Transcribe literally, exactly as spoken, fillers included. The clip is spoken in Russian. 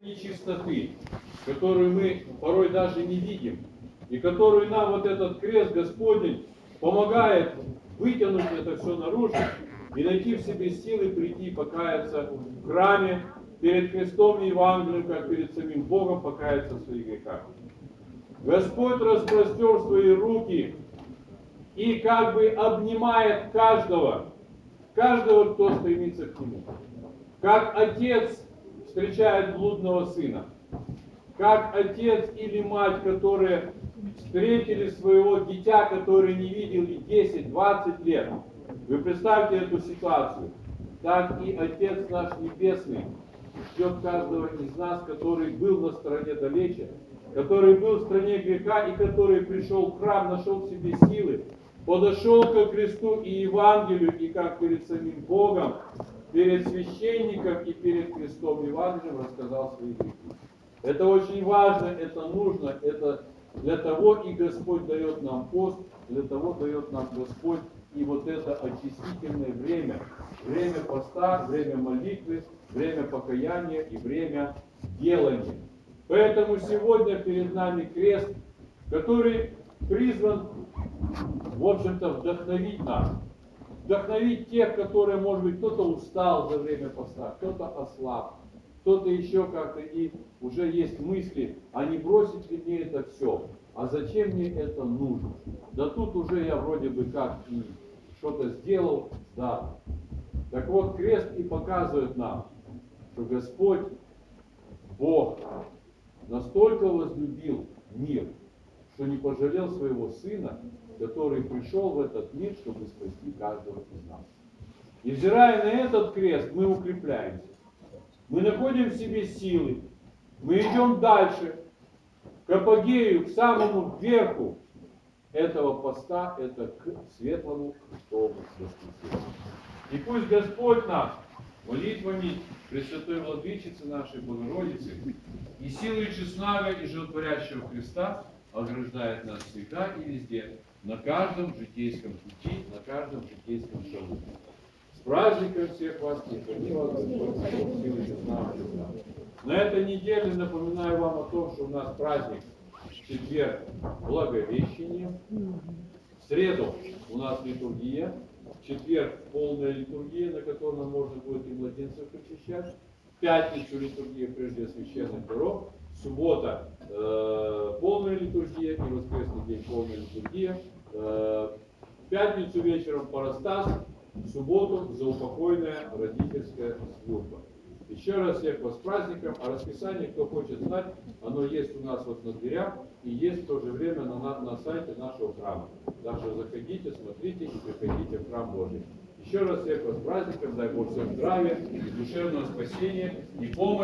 чистоты, которую мы порой даже не видим, и которую нам вот этот крест Господень помогает вытянуть это все наружу и найти в себе силы прийти и покаяться в храме перед Христом и Евангелием, как перед самим Богом покаяться в своих грехах. Господь распростер свои руки и как бы обнимает каждого, каждого, кто стремится к Нему. Как отец встречает блудного сына, как отец или мать, которые встретили своего дитя, который не видели десять-двадцать лет. Вы представьте эту ситуацию. Так и Отец наш Небесный ждет каждого из нас, который был на стороне далече, который был в стране греха и который пришел в храм, нашел в себе силы, подошел ко кресту и Евангелию, и как перед самим Богом, перед священником и перед крестом и Евангелием рассказал свои грехи. Это очень важно, это нужно, это для того и Господь дает нам пост, для того дает нам Господь и вот это очистительное время, время поста, время молитвы, время покаяния и время делания. Поэтому сегодня перед нами крест, который призван, в общем-то, вдохновить нас. Вдохновить тех, которые, может быть, кто-то устал за время поста, кто-то ослаб, кто-то еще как-то, и уже есть мысли, а не бросить ли мне это все? А зачем мне это нужно? Да тут уже я вроде бы как и что-то сделал, да. Так вот, крест и показывает нам, что Господь, Бог, настолько возлюбил мир, что не пожалел своего Сына, который пришел в этот мир, чтобы спасти каждого из нас. И взирая на этот крест, мы укрепляемся. Мы находим в себе силы. Мы идем дальше, к апогею, к самому верху этого поста, это к светлому Христову воскресению. И пусть Господь наш молитвами Пресвятой Владычицы нашей Богородицы и силой честного и животворящего Христа ограждает нас всегда и везде, на каждом житейском пути, на каждом житейском шагу. С праздником всех вас и храни вас Господь силой честного Христа. На этой неделе напоминаю вам о том, что у нас праздник в четверг Благовещение, в среду у нас литургия, в четверг полная литургия, на которой нам можно будет и младенцев очищать, в пятницу литургия прежде священных даров, суббота э, полная литургия и воскресный день полная литургия, э, в пятницу вечером парастас, в субботу заупокойная родительская служба. Еще раз всех вас с праздником, а расписание, кто хочет знать, оно есть у нас вот на дверях и есть в то же время на, на, на сайте нашего храма. Так что заходите, смотрите и приходите в храм Божий. Еще раз всех вас с праздником, дай Бог всем здравия, душевного спасения и помощи.